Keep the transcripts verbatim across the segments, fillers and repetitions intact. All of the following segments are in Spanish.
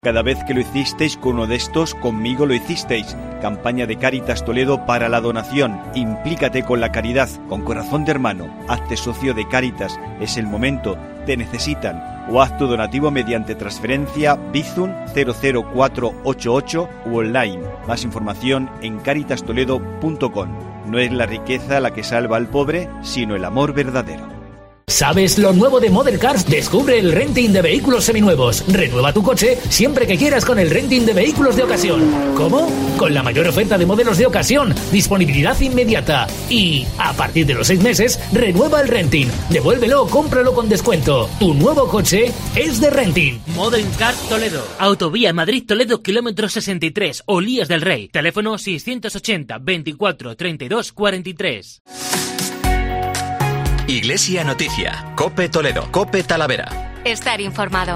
Cada vez que lo hicisteis con uno de estos, conmigo lo hicisteis. Campaña de Cáritas Toledo para la donación. Implícate con la caridad, con corazón de hermano. Hazte socio de Cáritas. Es el momento. Te necesitan. O haz tu donativo mediante transferencia Bizum cero cero cuatro ocho ocho u online. Más información en caritas toledo punto com. No es la riqueza la que salva al pobre, sino el amor verdadero. ¿Sabes lo nuevo de Model Cars? Descubre el renting de vehículos seminuevos. Renueva tu coche siempre que quieras con el renting de vehículos de ocasión. ¿Cómo? Con la mayor oferta de modelos de ocasión, disponibilidad inmediata. Y, a partir de los seis meses, renueva el renting. Devuélvelo o cómpralo con descuento. Tu nuevo coche es de renting. Model Cars Toledo. Autovía Madrid-Toledo, kilómetro sesenta y tres, Olías del Rey. Teléfono seiscientos ochenta, veinticuatro, treinta y dos, cuarenta y tres. Iglesia Noticia, COPE Toledo, COPE Talavera. Estar informado.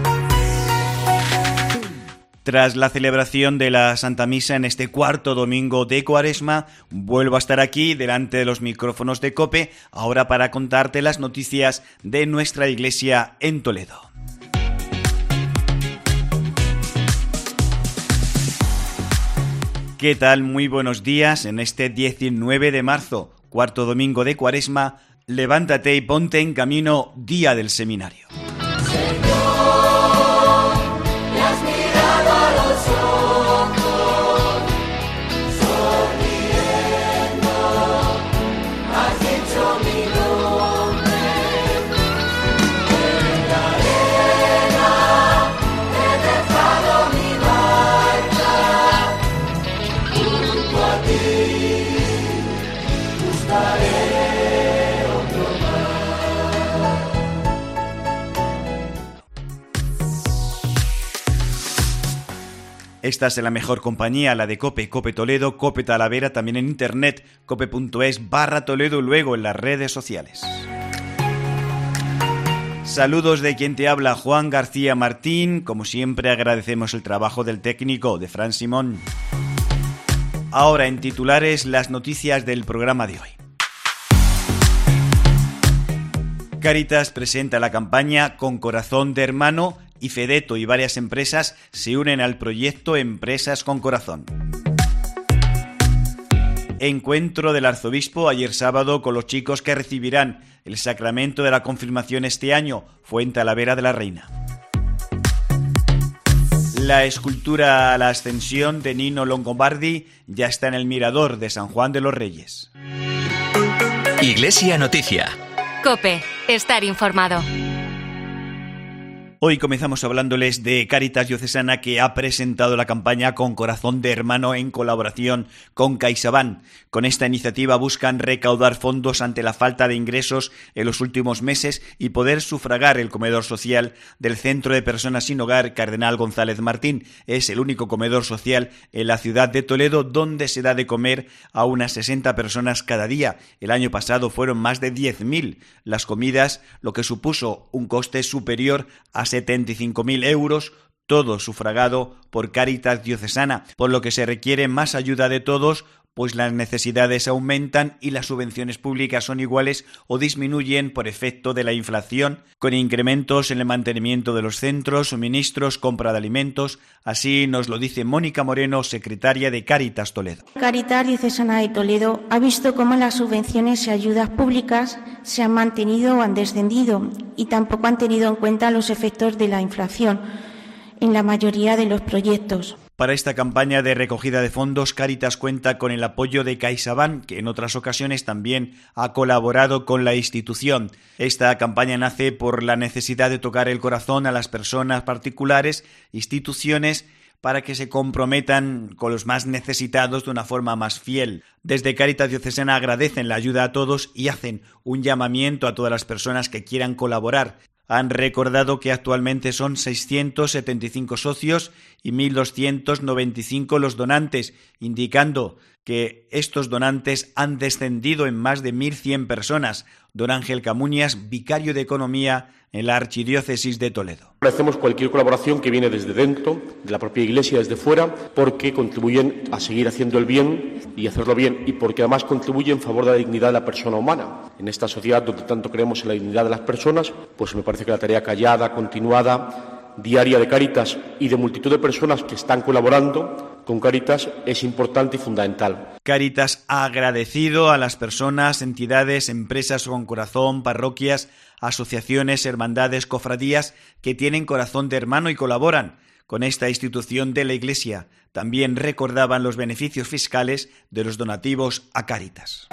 Tras la celebración de la Santa Misa en este cuarto domingo de Cuaresma, vuelvo a estar aquí delante de los micrófonos de COPE, ahora para contarte las noticias de nuestra iglesia en Toledo. ¿Qué tal? Muy buenos días. En este diecinueve de marzo, cuarto domingo de Cuaresma, levántate y ponte en camino, día del seminario. Estás en la mejor compañía, la de COPE, COPE Toledo, COPE Talavera, también en internet, cope.es barra Toledo, luego en las redes sociales. Saludos de quien te habla, Juan García Martín. Como siempre agradecemos el trabajo del técnico, de Fran Simón. Ahora en titulares, las noticias del programa de hoy. Cáritas presenta la campaña Con Corazón de Hermano y Fedeto y varias empresas se unen al proyecto Empresas con Corazón. Encuentro del arzobispo ayer sábado con los chicos que recibirán el sacramento de la confirmación este año, fue en Talavera de la Reina. La escultura La Ascensión de Nino Longobardi ya está en el mirador de San Juan de los Reyes. Iglesia Noticia. COPE, estar informado. Hoy comenzamos hablándoles de Cáritas Diocesana, que ha presentado la campaña Con Corazón de Hermano en colaboración con CaixaBank. Con esta iniciativa buscan recaudar fondos ante la falta de ingresos en los últimos meses y poder sufragar el comedor social del Centro de Personas Sin Hogar Cardenal González Martín. Es el único comedor social en la ciudad de Toledo donde se da de comer a unas sesenta personas cada día. El año pasado fueron más de diez mil las comidas, lo que supuso un coste superior a setenta y cinco mil euros, todo sufragado por Cáritas Diocesana, por lo que se requiere más ayuda de todos, pues las necesidades aumentan y las subvenciones públicas son iguales o disminuyen por efecto de la inflación, con incrementos en el mantenimiento de los centros, suministros, compra de alimentos. Así nos lo dice Mónica Moreno, secretaria de Cáritas Toledo. Cáritas Diocesana de Toledo ha visto cómo las subvenciones y ayudas públicas se han mantenido o han descendido y tampoco han tenido en cuenta los efectos de la inflación en la mayoría de los proyectos. Para esta campaña de recogida de fondos, Cáritas cuenta con el apoyo de CaixaBank, que en otras ocasiones también ha colaborado con la institución. Esta campaña nace por la necesidad de tocar el corazón a las personas particulares, instituciones, para que se comprometan con los más necesitados de una forma más fiel. Desde Cáritas Diocesana agradecen la ayuda a todos y hacen un llamamiento a todas las personas que quieran colaborar. Han recordado que actualmente son seiscientos setenta y cinco socios y mil doscientos noventa y cinco los donantes, indicando que estos donantes han descendido en más de mil cien personas. Don Ángel Camuñas, vicario de Economía en la Archidiócesis de Toledo. Agradecemos cualquier colaboración que viene desde dentro, de la propia Iglesia, desde fuera, porque contribuyen a seguir haciendo el bien y hacerlo bien, y porque además contribuyen en favor de la dignidad de la persona humana. En esta sociedad donde tanto creemos en la dignidad de las personas, pues me parece que la tarea callada, continuada, diaria de Cáritas y de multitud de personas que están colaborando con Cáritas es importante y fundamental. Cáritas ha agradecido a las personas, entidades, empresas con corazón, parroquias, asociaciones, hermandades, cofradías que tienen corazón de hermano y colaboran con esta institución de la Iglesia. También recordaban los beneficios fiscales de los donativos a Cáritas.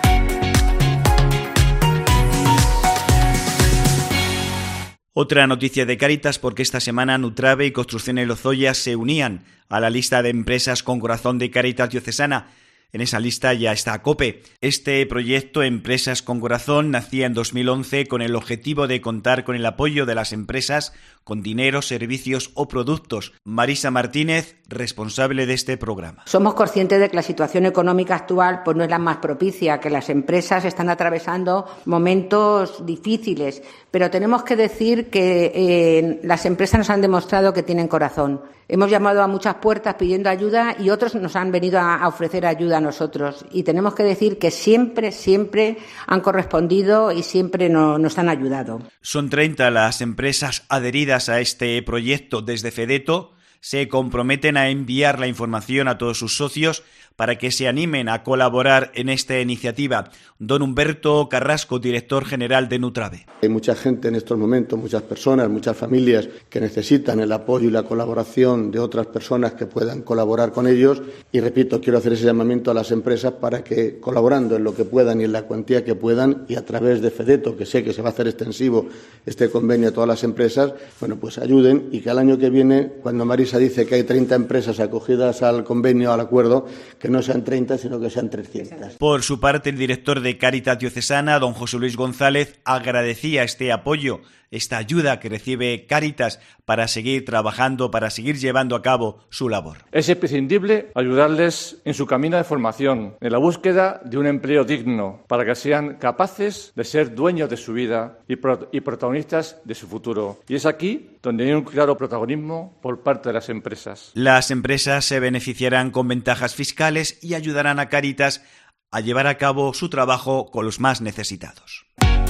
Otra noticia de Cáritas, porque esta semana Nutrave y Construcciones Lozoya se unían a la lista de empresas con corazón de Cáritas diocesana. En esa lista ya está COPE. Este proyecto Empresas con Corazón nacía en dos mil once con el objetivo de contar con el apoyo de las empresas con dinero, servicios o productos. Marisa Martínez, responsable de este programa. Somos conscientes de que la situación económica actual pues, no es la más propicia, que las empresas están atravesando momentos difíciles, pero tenemos que decir que eh, las empresas nos han demostrado que tienen corazón. Hemos llamado a muchas puertas pidiendo ayuda y otros nos han venido a, a ofrecer ayuda a nosotros. Y tenemos que decir que siempre, siempre han correspondido y siempre no, nos han ayudado. Son treinta las empresas adheridas a este proyecto. Desde Fedeto se comprometen a enviar la información a todos sus socios para que se animen a colaborar en esta iniciativa. Don Humberto Carrasco, director general de Nutrave. Hay mucha gente en estos momentos, muchas personas, muchas familias que necesitan el apoyo y la colaboración de otras personas que puedan colaborar con ellos y, repito, quiero hacer ese llamamiento a las empresas para que, colaborando en lo que puedan y en la cuantía que puedan y a través de Fedeto, que sé que se va a hacer extensivo este convenio a todas las empresas, bueno, pues ayuden y que al año que viene, cuando Marisa dice que hay treinta empresas acogidas al convenio, al acuerdo, que no sean treinta, sino que sean trescientas. Por su parte, el director de Cáritas Diocesana, don José Luis González, agradecía este apoyo, esta ayuda que recibe Cáritas para seguir trabajando, para seguir llevando a cabo su labor. Es imprescindible ayudarles en su camino de formación, en la búsqueda de un empleo digno, para que sean capaces de ser dueños de su vida y, pro- y protagonistas de su futuro. Y es aquí donde hay un claro protagonismo por parte de las empresas. Las empresas se beneficiarán con ventajas fiscales y ayudarán a Cáritas a llevar a cabo su trabajo con los más necesitados.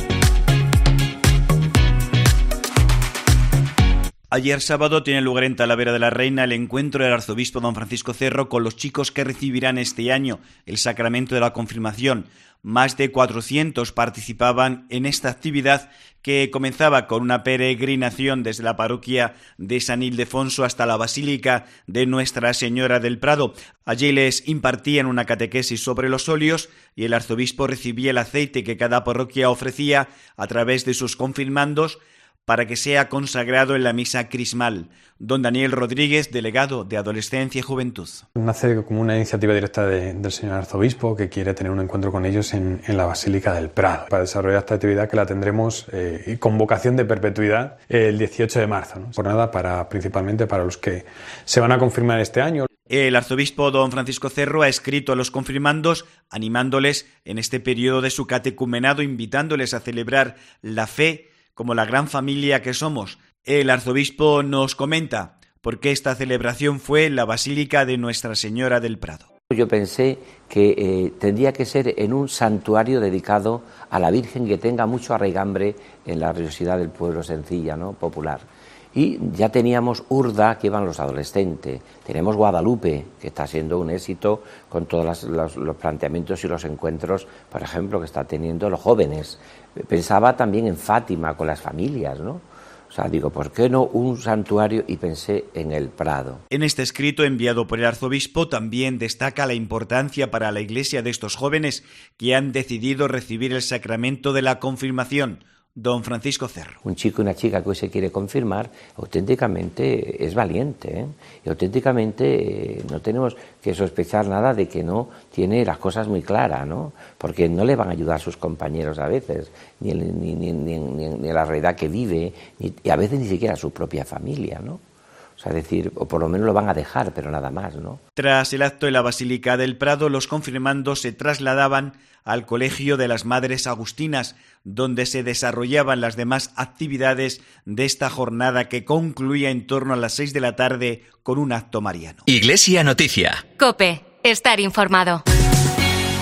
Ayer sábado tiene lugar en Talavera de la Reina el encuentro del arzobispo don Francisco Cerro con los chicos que recibirán este año el sacramento de la confirmación. Más de cuatrocientos participaban en esta actividad que comenzaba con una peregrinación desde la parroquia de San Ildefonso hasta la Basílica de Nuestra Señora del Prado. Allí les impartían una catequesis sobre los óleos y el arzobispo recibía el aceite que cada parroquia ofrecía a través de sus confirmandos para que sea consagrado en la misa crismal. Don Daniel Rodríguez, delegado de Adolescencia y Juventud. Nace como una iniciativa directa de, del señor arzobispo que quiere tener un encuentro con ellos en, en la Basílica del Prado para desarrollar esta actividad que la tendremos eh, con vocación de perpetuidad eh, el dieciocho de marzo, ¿no? Jornada para, principalmente para los que se van a confirmar este año. El arzobispo don Francisco Cerro ha escrito a los confirmandos animándoles en este periodo de su catecumenado, invitándoles a celebrar la fe como la gran familia que somos. El arzobispo nos comenta por qué esta celebración fue en la Basílica de Nuestra Señora del Prado. Yo pensé que eh, tendría que ser en un santuario dedicado a la Virgen que tenga mucho arraigambre en la religiosidad del pueblo sencilla, ¿no? Popular. Y ya teníamos Urda, que iban los adolescentes, tenemos Guadalupe, que está siendo un éxito con todos las, los, los planteamientos y los encuentros, por ejemplo, que está teniendo los jóvenes. Pensaba también en Fátima, con las familias, ¿no? O sea, digo, ¿por qué no un santuario? Y pensé en el Prado. En este escrito enviado por el arzobispo también destaca la importancia para la Iglesia de estos jóvenes que han decidido recibir el sacramento de la confirmación. Don Francisco Cerro. Un chico y una chica que hoy se quiere confirmar, auténticamente es valiente, ¿eh? Y auténticamente eh, no tenemos que sospechar nada de que no tiene las cosas muy claras, ¿no? Porque no le van a ayudar sus compañeros a veces, ni, el, ni, ni, ni, ni, ni la realidad que vive, ni, y a veces ni siquiera su propia familia, ¿no? O sea, decir, o por lo menos lo van a dejar, pero nada más, ¿no? Tras el acto en la Basílica del Prado, los confirmandos se trasladaban al Colegio de las Madres Agustinas, donde se desarrollaban las demás actividades de esta jornada que concluía en torno a las seis de la tarde con un acto mariano. Iglesia Noticia. COPE. Estar informado.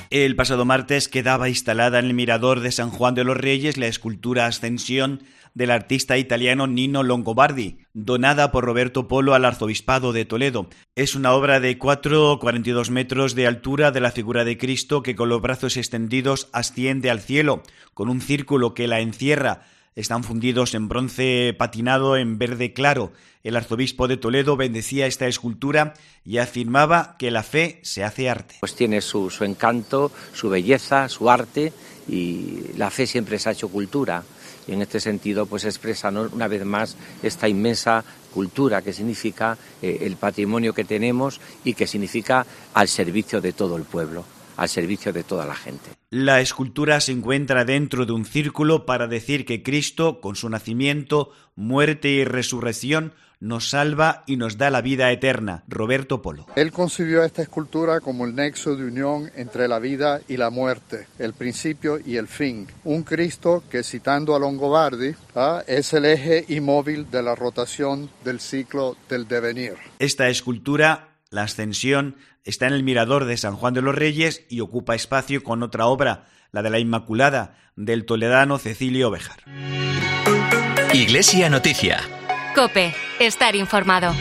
El pasado martes quedaba instalada en el mirador de San Juan de los Reyes la escultura Ascensión del artista italiano Nino Longobardi, donada por Roberto Polo al Arzobispado de Toledo. Es una obra de cuatro coma cuarenta y dos metros de altura de la figura de Cristo que con los brazos extendidos asciende al cielo, con un círculo que la encierra. Están fundidos en bronce patinado en verde claro. El arzobispo de Toledo bendecía esta escultura y afirmaba que la fe se hace arte. Pues tiene su, su encanto, su belleza, su arte, y la fe siempre se ha hecho cultura. Y en este sentido pues expresa, ¿no?, una vez más esta inmensa cultura que significa eh, el patrimonio que tenemos y que significa al servicio de todo el pueblo, al servicio de toda la gente. La escultura se encuentra dentro de un círculo para decir que Cristo, con su nacimiento, muerte y resurrección, nos salva y nos da la vida eterna. Roberto Polo. Él concibió esta escultura como el nexo de unión entre la vida y la muerte, el principio y el fin. Un Cristo que, citando a Longobardi, ¿ah? es el eje inmóvil de la rotación del ciclo del devenir. Esta escultura, la Ascensión, está en el mirador de San Juan de los Reyes y ocupa espacio con otra obra, la de la Inmaculada, del toledano Cecilio Béjar. Iglesia Noticia. COPE. Estar informado.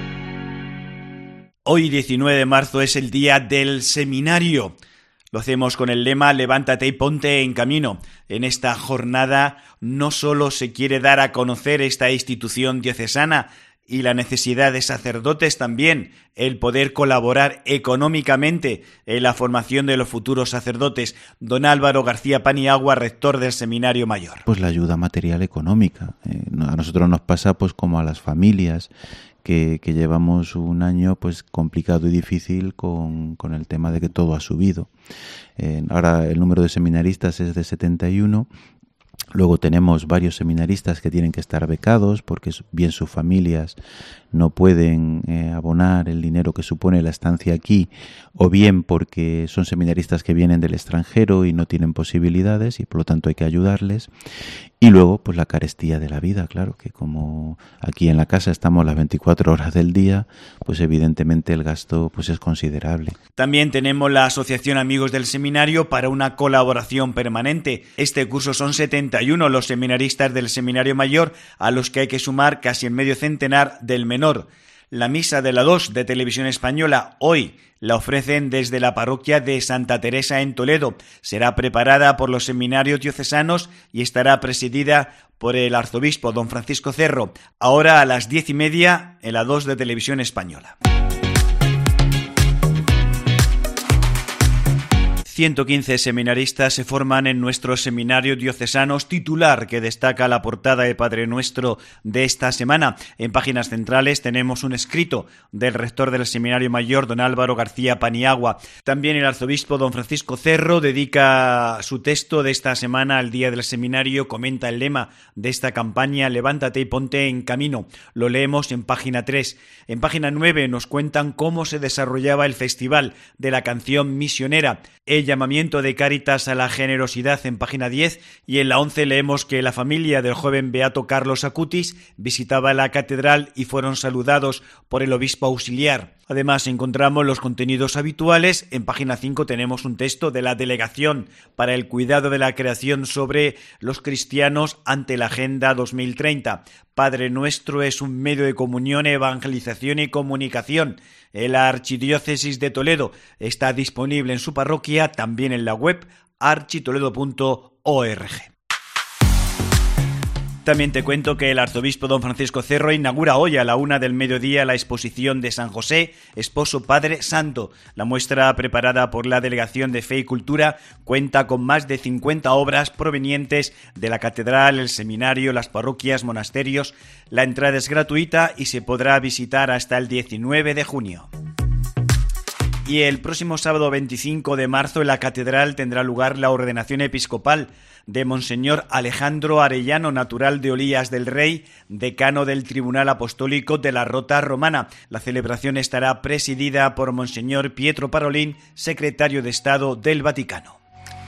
Hoy, diecinueve de marzo, es el día del seminario. Lo hacemos con el lema Levántate y ponte en camino. En esta jornada no solo se quiere dar a conocer esta institución diocesana y la necesidad de sacerdotes también, el poder colaborar económicamente en la formación de los futuros sacerdotes. Don Álvaro García Paniagua, rector del Seminario Mayor. Pues la ayuda material económica. Eh, a nosotros nos pasa pues como a las familias que, que llevamos un año pues complicado y difícil con, con el tema de que todo ha subido. Eh, ahora el número de seminaristas es de setenta y uno. Luego tenemos varios seminaristas que tienen que estar becados porque bien sus familias no pueden eh, abonar el dinero que supone la estancia aquí, o bien porque son seminaristas que vienen del extranjero y no tienen posibilidades y por lo tanto hay que ayudarles. Y luego pues la carestía de la vida, claro, que como aquí en la casa estamos las veinticuatro horas del día, pues evidentemente el gasto pues es considerable. También tenemos la Asociación Amigos del Seminario para una colaboración permanente. Este curso son setenta y uno los seminaristas del Seminario Mayor, a los que hay que sumar casi el medio centenar del menor. La misa de la dos de Televisión Española hoy la ofrecen desde la parroquia de Santa Teresa en Toledo. Será preparada por los seminarios diocesanos y estará presidida por el arzobispo don Francisco Cerro. Ahora a las diez y media en la dos de Televisión Española. ciento quince seminaristas se forman en nuestro seminario diocesanos titular, que destaca la portada de Padre Nuestro de esta semana. En páginas centrales tenemos un escrito del rector del Seminario Mayor, don Álvaro García Paniagua. También el arzobispo don Francisco Cerro dedica su texto de esta semana al Día del Seminario, comenta el lema de esta campaña, Levántate y ponte en camino. Lo leemos en página tres. En página nueve nos cuentan cómo se desarrollaba el Festival de la Canción Misionera. El llamamiento de Cáritas a la generosidad en página diez, y en la once leemos que la familia del joven beato Carlos Acutis visitaba la catedral y fueron saludados por el obispo auxiliar. Además encontramos los contenidos habituales. En página cinco tenemos un texto de la Delegación para el Cuidado de la Creación sobre los cristianos ante la Agenda dos mil treinta. Padre Nuestro es un medio de comunión, evangelización y comunicación. La Archidiócesis de Toledo está disponible en su parroquia, también en la web architoledo punto org. También te cuento que el arzobispo don Francisco Cerro inaugura hoy a la una del mediodía la exposición de San José, Esposo Padre Santo. La muestra, preparada por la Delegación de Fe y Cultura, cuenta con más de cincuenta obras provenientes de la catedral, el seminario, las parroquias, monasterios. La entrada es gratuita y se podrá visitar hasta el diecinueve de junio. Y el próximo sábado veinticinco de marzo en la catedral tendrá lugar la ordenación episcopal de Monseñor Alejandro Arellano, natural de Olías del Rey, decano del Tribunal Apostólico de la Rota Romana. La celebración estará presidida por Monseñor Pietro Parolin, secretario de Estado del Vaticano.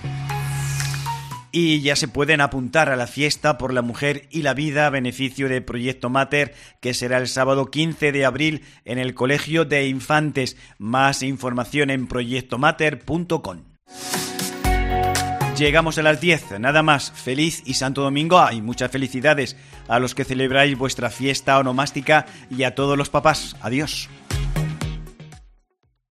Y ya se pueden apuntar a la fiesta por la mujer y la vida a beneficio de Proyecto Mater, que será el sábado quince de abril en el Colegio de Infantes. Más información en proyecto mater punto com. Llegamos a las diez, nada más. Feliz y santo domingo y muchas felicidades a los que celebráis vuestra fiesta onomástica y a todos los papás. Adiós.